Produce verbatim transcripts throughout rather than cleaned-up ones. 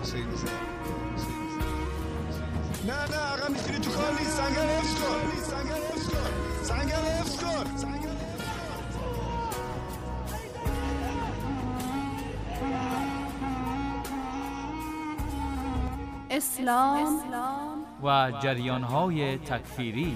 نه نه آقا میتونی تو کار نیست. سنگر حفظ کن، سنگر حفظ کن، سنگر حفظ کن. اسلام و جریان‌های تکفیری.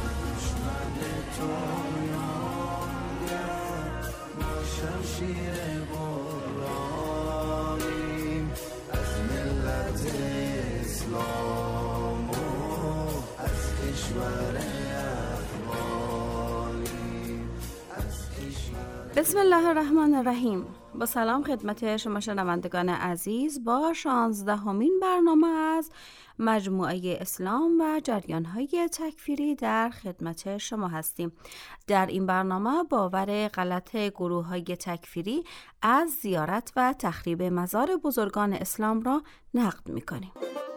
بسم الله الرحمن الرحیم. با سلام خدمت شما شنوندگان عزیز، با شانزدهمین برنامه از مجموعه اسلام و جریان‌های تکفیری در خدمت شما هستیم. در این برنامه باور غلط گروه‌های تکفیری از زیارت و تخریب مزار بزرگان اسلام را نقد می‌کنیم.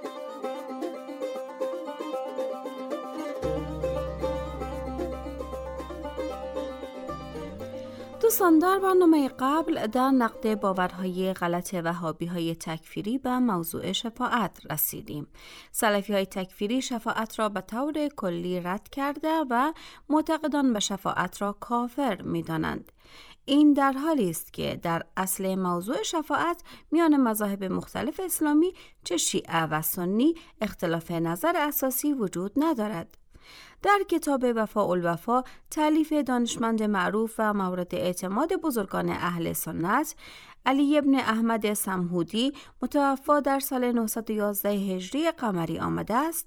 دوستان، در برنامه قبل در نقد باورهای غلط وهابی‌های تکفیری به موضوع شفاعت رسیدیم. سلفی‌های تکفیری شفاعت را به طور کلی رد کرده و معتقدان به شفاعت را کافر می‌دانند. این در حالی است که در اصل موضوع شفاعت میان مذاهب مختلف اسلامی چه شیعه و سنی اختلاف نظر اساسی وجود ندارد. در کتاب وفاء الوفا تالیف دانشمند معروف و مورد اعتماد بزرگان اهل سنت علی ابن احمد سمهودی متوفا در سال نهصد و یازده هجری قمری آمده است: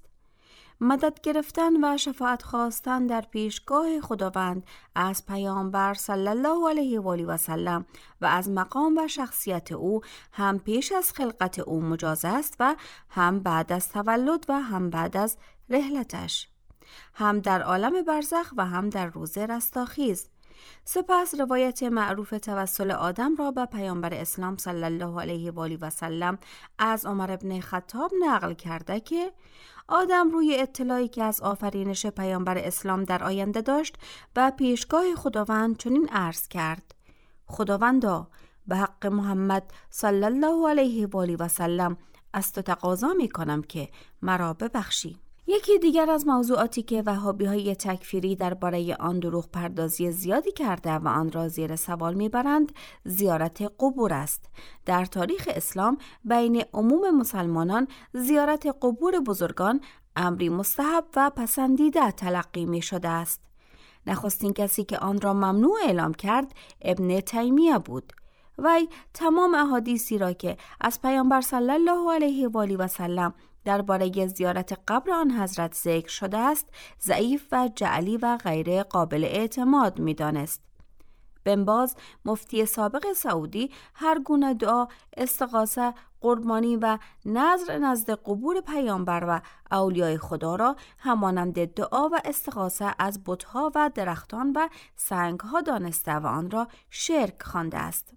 مدد گرفتن و شفاعت خواستن در پیشگاه خداوند از پیامبر صلی الله علیه و آله و سلم و از مقام و شخصیت او هم پیش از خلقت او مجاز است و هم بعد از تولد و هم بعد از رحلتش، هم در عالم برزخ و هم در روز رستاخیز. سپس روایت معروف توسل آدم را به پیامبر اسلام صلی الله علیه و آله و سلم از عمر بن خطاب نقل کرده که آدم روی اطلاعی که از آفرینش پیامبر اسلام در آینده داشت و پیشگاه خداوند چنین عرض کرد: خداوندا، به حق محمد صلی الله علیه و آله و سلم از تو تقاضا می کنم که مرا ببخشی. یکی دیگر از موضوعاتی که وهابی‌های تکفیری درباره آن دروغ پردازی زیادی کرده و آن را زیر سوال می‌برند، زیارت قبور است. در تاریخ اسلام بین عموم مسلمانان زیارت قبور بزرگان امری مستحب و پسندیده تلقی می‌شده است. نخستین کسی که آن را ممنوع اعلام کرد ابن تیمیه بود. وی تمام احادیثی را که از پیامبر صلی الله علیه و آله و سلم درباره زیارت قبر آن حضرت ذکر شده است ضعیف و جعلی و غیر قابل اعتماد می‌دانست. بن باز مفتی سابق سعودی هر گونه دعا، استغاثه، قربانی و نذر نزد قبور پیامبر و اولیای خدا را همانند دعا و استغاثه از بت‌ها و درختان و سنگ‌ها دانسته و آن را شرک خوانده است.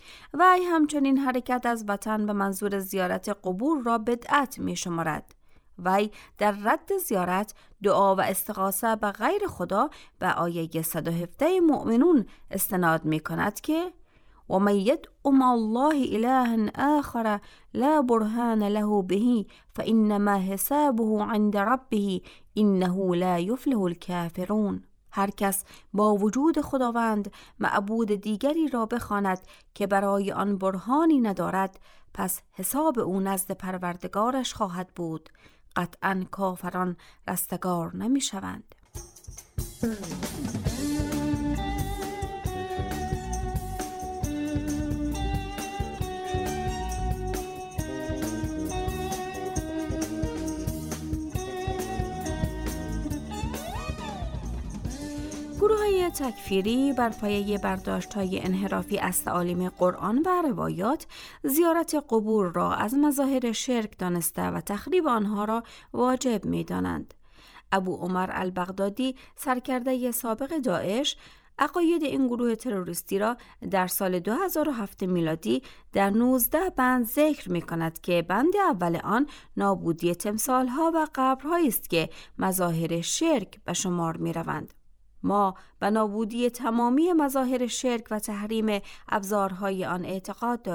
وی همچنین حرکت از وطن به منظور زیارت قبور را بدعت می شمارد. وی در رد زیارت، دعا و استغاثه به غیر خدا به آیه صد و هفده مؤمنون استناد می کند که و من یدع مع الله اله آخر لا برهان له به فانما حسابه عند ربه انه لا یفلح الکافرون. هر کس با وجود خداوند معبود دیگری را بخواند که برای آن برهانی ندارد، پس حساب او نزد پروردگارش خواهد بود. قطعاً کافران رستگار نمی شوند. گروه‌های تکفیری بر پایه برداشت‌های انحرافی از تعالیم قرآن و روایات زیارت قبور را از مظاهر شرک دانسته و تخریب آنها را واجب می‌دانند. ابو عمر البغدادی، سرکرده سابق داعش، عقاید این گروه تروریستی را در سال دو هزار و هفت میلادی در نوزده بند ذکر می کند که بند اول آن نابودی تمثال‌ها و قبرهایی است که مظاهر شرک به شمار می روند. ما به نابودی تمامی مظاهر شرک و تحریم ابزارهای آن اعتقاد داریم.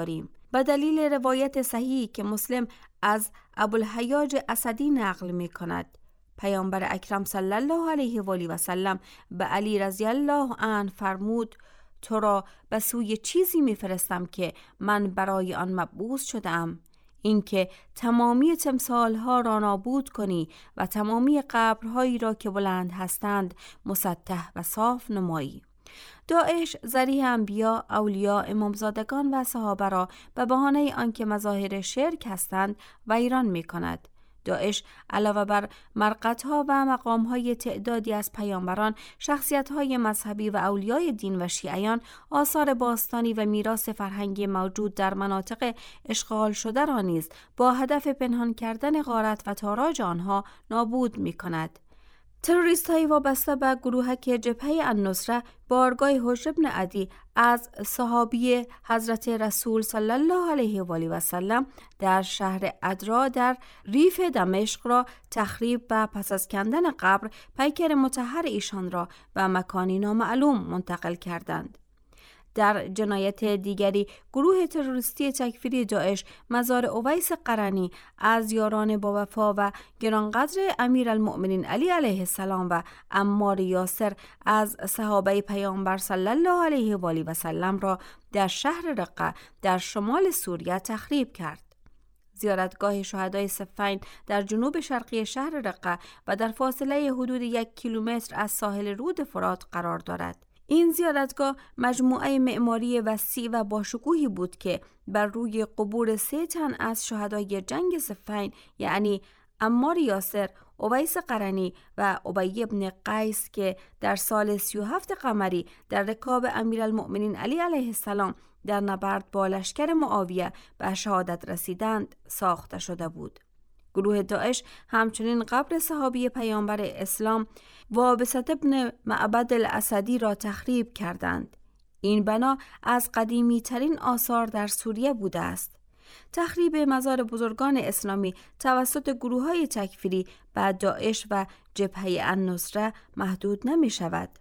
به دلیل روایت صحیحی که مسلم از ابوالحیاج اسدی نقل می کند، پیامبر اکرم صلی الله علیه و آله و سلم به علی رضی الله عنه فرمود: تو را به سوی چیزی میفرستم که من برای آن مبعوث شدم، اینکه تمامی تمثالها را نابود کنی و تمامی قبرهایی را که بلند هستند مسطح و صاف نمایی. داعش ذریح انبیا، اولیا، امامزادگان و صحابه را به بهانه آنکه مظاهر شرک هستند ویران می کند. داعش علاوه بر مرقدها و مقامهای تعدادی از پیامبران، شخصیتهای مذهبی و اولیای دین و شیعیان، آثار باستانی و میراث فرهنگی موجود در مناطق اشغال شده را نیز با هدف پنهان کردن غارت و تاراج آنها نابود می کند. تروریست های وابسته به گروهک جبهه النصره بارگاه حجر بن عدی از صحابی حضرت رسول صلی الله علیه و آله و سلم در شهر ادرا در ریف دمشق را تخریب و پس از کندن قبر پیکر مطهر ایشان را به مکانی نامعلوم منتقل کردند. در جنایت دیگری گروه تروریستی تکفیری داعش مزار اویس قرنی از یاران با وفا و گرانقدر امیرالمؤمنین علی علیه السلام و عمار یاسر از صحابه پیامبر صلی الله علیه و آله و سلم را در شهر رقه در شمال سوریه تخریب کرد. زیارتگاه شهدای صفین در جنوب شرقی شهر رقه و در فاصله حدود یک کیلومتر از ساحل رود فرات قرار دارد. این زیارتگاه مجموعه معماری وسیع و باشکوهی بود که بر روی قبور سه تن از شهدای جنگ صفین، یعنی عمار یاسر، اویس قرنی و ابی بن قیس که در سال سی و هفت قمری در رکاب امیرالمؤمنین علی علیه السلام در نبرد با لشکر معاویه به شهادت رسیدند ساخته شده بود. گروه داعش همچنین قبر صحابی پیامبر اسلام وابسة ابن معبد الاسدی را تخریب کردند. این بنا از قدیمی ترین آثار در سوریه بوده است. تخریب مزار بزرگان اسلامی توسط گروه های تکفیری به داعش و جبهه النصره محدود نمی شود.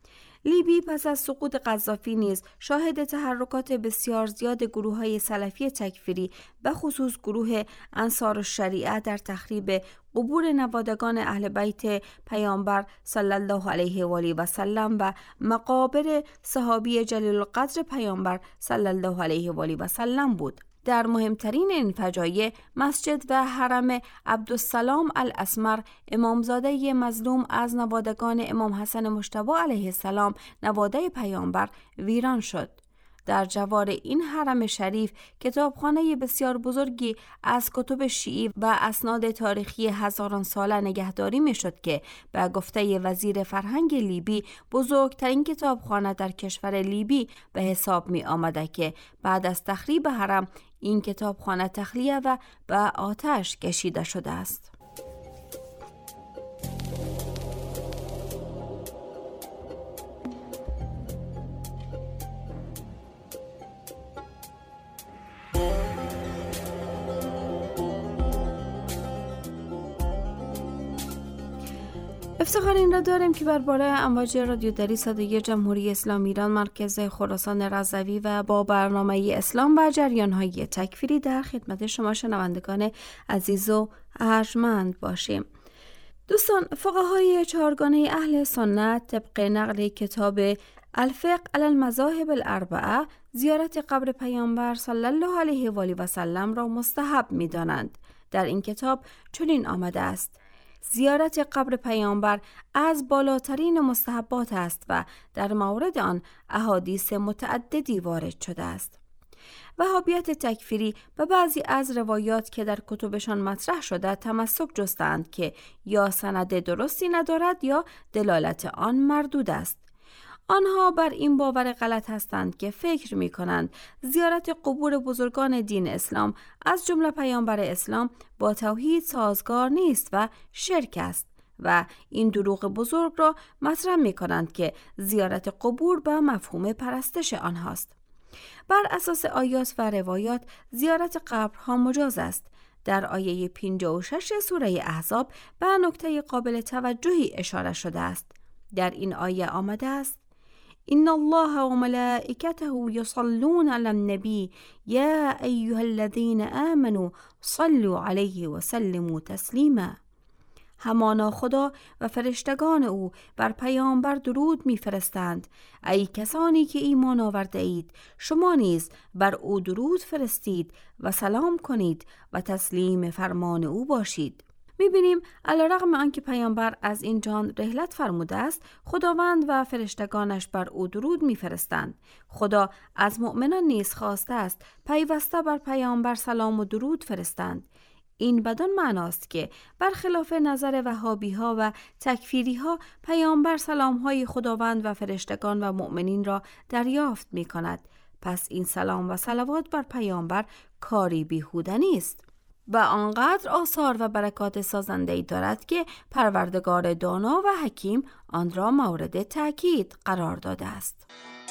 لیبی پس از سقوط قذافی نیز شاهد تحرکات بسیار زیاد گروه‌های سلفی تکفیری به خصوص گروه انصار الشریعه در تخریب قبور نوادگان اهل بیت پیامبر صلی الله علیه و آله و سلم و مقابر صحابی جلیل القدر پیامبر صلی الله علیه و آله و سلم بود. در مهمترین این فجایع مسجد و حرم عبدالسلام الاسمر، امامزاده مظلوم از نوادگان امام حسن مجتبی علیه السلام نواده پیامبر، ویران شد. در جوار این حرم شریف کتابخانه بسیار بزرگی از کتب شیعی و اسناد تاریخی هزاران ساله نگهداری می شد که به گفته وزیر فرهنگ لیبی بزرگترین کتابخانه در کشور لیبی به حساب می آمده که بعد از تخریب حرم این کتابخانه تخلیه و به آتش کشیده شده است. افتخار این را داریم که بر بالای امواج رادیو دری صدای جمهوری اسلامی ایران مرکز خراسان رضوی و با برنامه اسلام و جریان‌های تکفیری در خدمت شما شنوندگان عزیز و ارجمند باشیم. دوستان، فقهای چهارگانه اهل سنت طبق نقل کتاب الفقه علی المذاهب الاربعه زیارت قبر پیامبر صلی الله علیه و آله و سلم را مستحب می‌دانند. در این کتاب چنین آمده است: زیارت قبر پیامبر از بالاترین مستحبات است و در مورد آن احادیث متعددی وارد شده است. وهابیت تکفیری و بعضی از روایات که در کتبشان مطرح شده تمسک جستند که یا سند درستی ندارد یا دلالت آن مردود است. آنها بر این باور غلط هستند که فکر می کنند زیارت قبور بزرگان دین اسلام از جمله پیامبر اسلام با توحید سازگار نیست و شرک است و این دروغ بزرگ را مطرح می کنند که زیارت قبور به مفهوم پرستش آنهاست. بر اساس آیات و روایات زیارت قبرها مجاز است. در آیه پنجاه و شش سوره احزاب به نکته قابل توجهی اشاره شده است. در این آیه آمده است: إن الله وملائكته يصلون على النبي يا أيها الذين آمنوا صلوا عليه وسلموا تسلیما. همانا خدا و فرشتگان او بر پیامبر درود می‌فرستند. ای کسانی که ایمان آورده اید، شما نیز بر او درود فرستید و سلام کنید و تسلیم فرمان او باشید. می‌بینیم علیرغم آنکه پیامبر از این جان رحلت فرموده است، خداوند و فرشتگانش بر او درود می‌فرستند. خدا از مؤمنان نیز خواسته است پیوسته بر پیامبر سلام و درود فرستند. این بدان معناست که برخلاف نظر وهابی‌ها و تکفیری‌ها، پیامبر سلام‌های خداوند و فرشتگان و مؤمنین را دریافت می‌کند. پس این سلام و صلوات بر پیامبر کاری بیهوده نیست و آنقدر آثار و برکات سازنده‌ای دارد که پروردگار دانا و حکیم آن را مورد تأکید قرار داده است.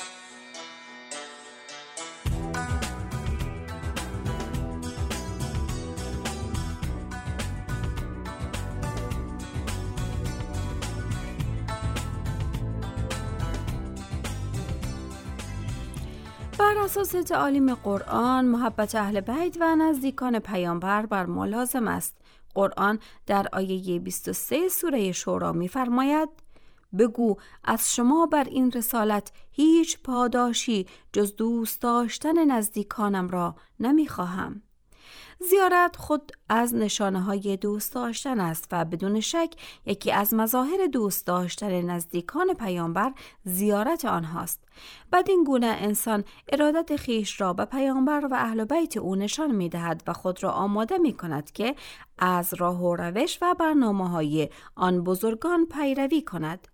بر اساس تعالیم قرآن، محبت اهل بیت و نزدیکان پیامبر بر ما لازم است. قرآن در آیه بیست و سه سوره شورا می فرماید: بگو از شما بر این رسالت هیچ پاداشی جز دوست داشتن نزدیکانم را نمی خواهم. زیارت خود از نشانه های دوست داشتن است و بدون شک یکی از مظاهر دوست داشتن نزدیکان پیامبر زیارت آنهاست. بدین گونه انسان ارادت خیش را به پیامبر و اهل بیت او نشان می دهد و خود را آماده می کند که از راه و روش و برنامه های آن بزرگان پیروی کند.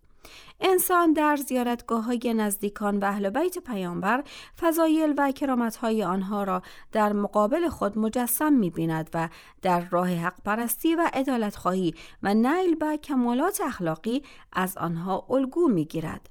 انسان در زیارتگاه‌های نزدیکان و اهل بیت پیامبر فضایل و کرامت‌های آنها را در مقابل خود مجسم می‌بیند و در راه حق پرستی و عدالت خواهی و نیل به کمالات اخلاقی از آنها الگو می‌گیرد.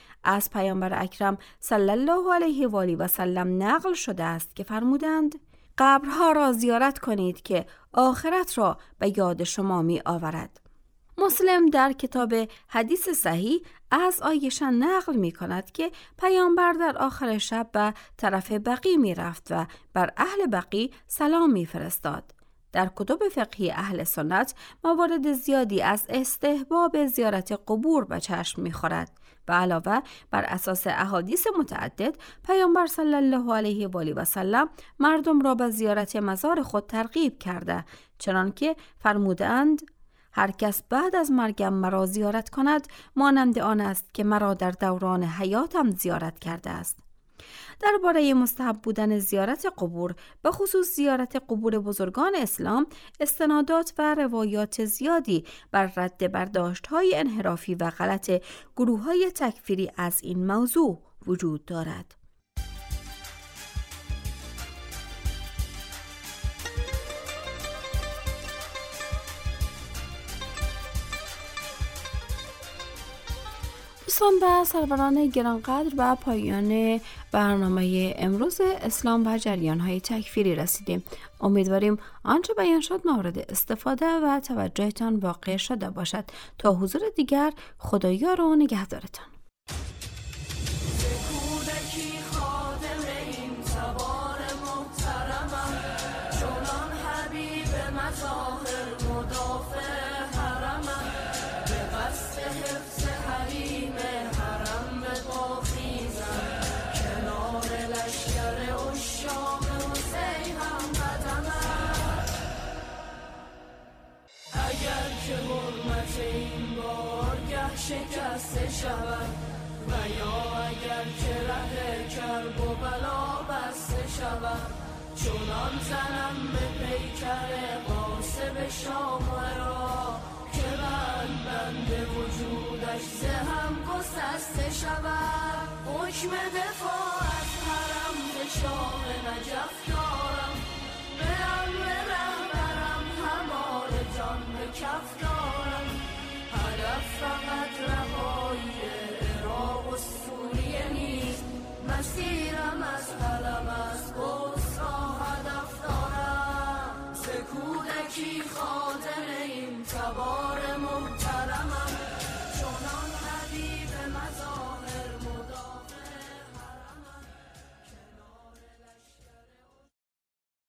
از پیامبر اکرم صلی الله علیه و آله و سلم نقل شده است که فرمودند: قبرها را زیارت کنید که آخرت را به یاد شما می آورد. مسلم در کتاب حدیث صحیح از عایشه نقل می کند که پیامبر در آخر شب به طرف بقیع می رفت و بر اهل بقیع سلام می فرستاد. در کتب فقهی اهل سنت موارد زیادی از استحباب زیارت قبور به چشم می خورد و علاوه بر اساس احادیث متعدد، پیامبر صلی الله علیه و آله و سلم مردم را به زیارت مزار خود ترغیب کرده، چنانکه فرمودند: هر کس بعد از مرگم مرا زیارت کند مانند آن است که مرا در دوران حیاتم زیارت کرده است. درباره مستحب بودن زیارت قبور، به خصوص زیارت قبور بزرگان اسلام، استنادات و روایات زیادی بر رد برداشت‌های انحرافی و غلط گروه‌های تکفیری از این موضوع وجود دارد. دوستان و سروران گرانقدر، به پایان برنامه امروز اسلام و جریان‌های تکفیری رسیدیم. امیدواریم آنچه بیان شد مورد استفاده و توجهتان واقع شده باشد. تا حضور دیگر، خدایار و نگهدارتان. شکسته شود و یا اگر که ره کرب و بلا بسته شود، چونان زنم به پیکر قاسب شاه را که بند بند وجودش زهم گسسته شود. حکم دفاع از حرم به شاه نجف